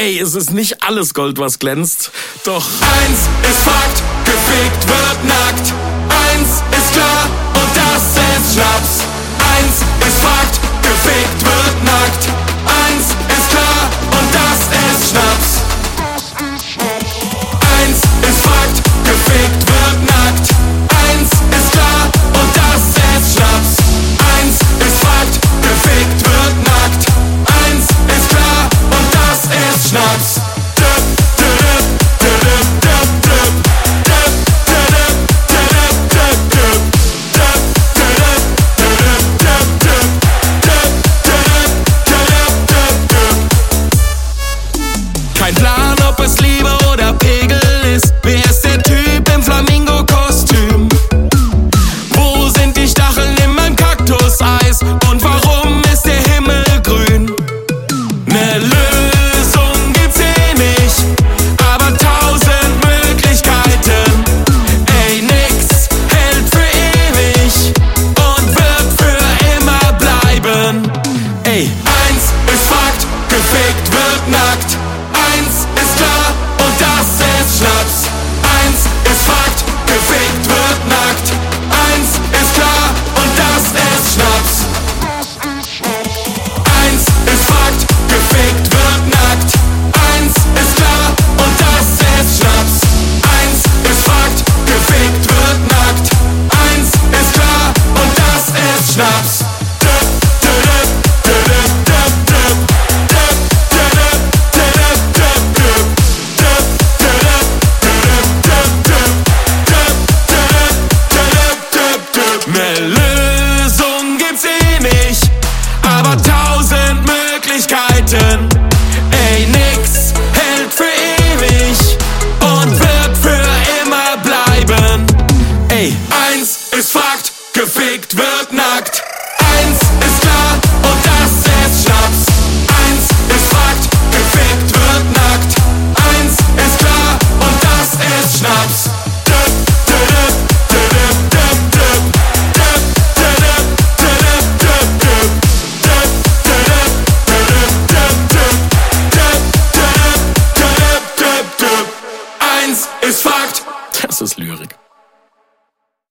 Ey, es ist nicht alles Gold, was glänzt, doch eins ist Fakt, gefickt wird nackt. Eins ist klar und das ist Schnaps. Eins ist Fakt, gefickt wird nackt. Eins ist klar und das ist Schnaps. Eins ist Fakt, gefickt wird nackt. Eins ist klar und das ist Schnaps. Eins ist Fakt, gefickt wird nackt. Eins ist klar und das ist Schnaps. kein Plan, ob es Liebe oder Pegel ist. Wer ist der Typ im Flamingo-Kostüm? Wo sind die Stacheln in meinem Kaktuseis? Und warum ist der Himmel grün? Ne Lösung gibt's eh nicht, aber 1000 Möglichkeiten. Ey, nix hält für ewig und wird für immer bleiben. Ey, eins ist Fakt, gefickt wird nackt. Eins ist klar und das ist Schnaps. Eins ist Fakt, gefickt wird nackt. Eins ist klar und das ist Schnaps. Eins ist Fakt, gefickt wird nackt. Eins ist klar und das ist Schnaps. Eins ist Fakt, gefickt wird nackt. Eins ist klar und das ist Schnaps. ne Lösung gibt's eh nicht, aber 1000 Möglichkeiten. Ey, nix hält für ewig und wird für immer bleiben. Ey, Eins ist Fakt, gefickt wird nackt.